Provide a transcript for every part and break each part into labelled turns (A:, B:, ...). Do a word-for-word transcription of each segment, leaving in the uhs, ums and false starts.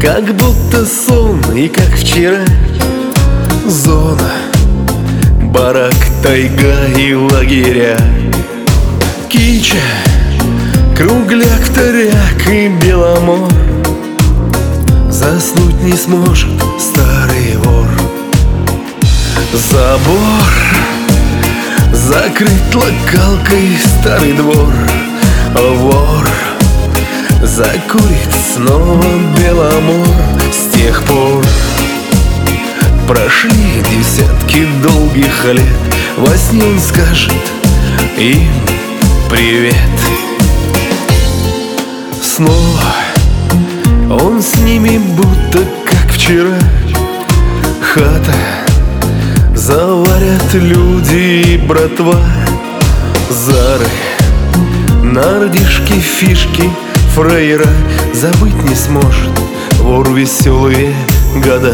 A: как будто сон и как вчера. Зона, барак, тайга и лагеря, кича, кругляк, вторяк и беломор. Заснуть не сможет старый вор. Забор закрыт локалкой старый двор. Вор закурит снова беломор. С тех пор прошли десятки долгих лет. Во сне он скажет им привет. Снова он с ними будто как вчера. Хата, заварят люди и братва. Зары, нардишки, фишки, фраера. Забыть не сможет вор веселые года.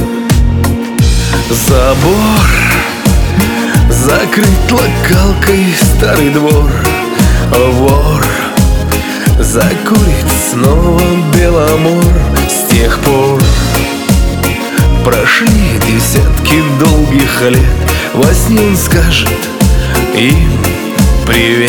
A: Забор закрыт локалкой старый двор. Вор закурит снова беломор. С тех пор прошли десятки долгих лет. Во сне он скажет им привет.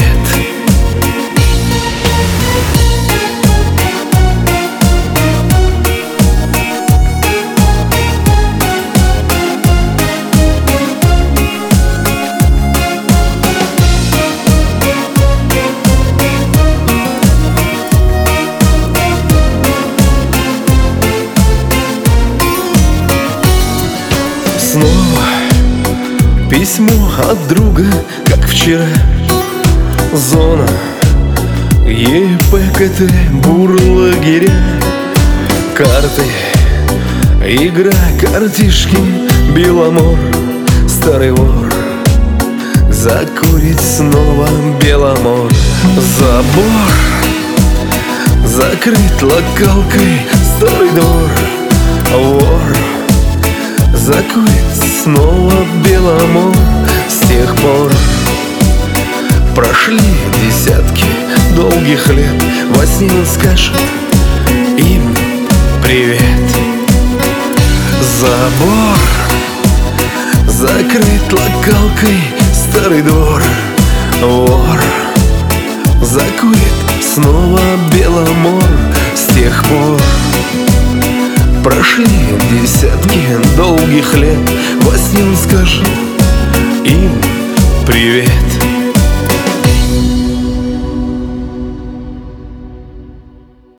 A: Снова письмо от друга, как вчера. Зона, ЕПКТ, бурлагеря, карты, игра, картишки, беломор. Старый вор закурит снова беломор. Забор закрыт локалкой старый двор. Вор закурит снова беломор. С тех пор прошли десятки долгих лет. Во сне он скажет им привет. Забор закрыт локалкой старый двор. Вор закурит снова беломор. С тех пор прошли десятки долгих лет. Во сне он скажет им привет.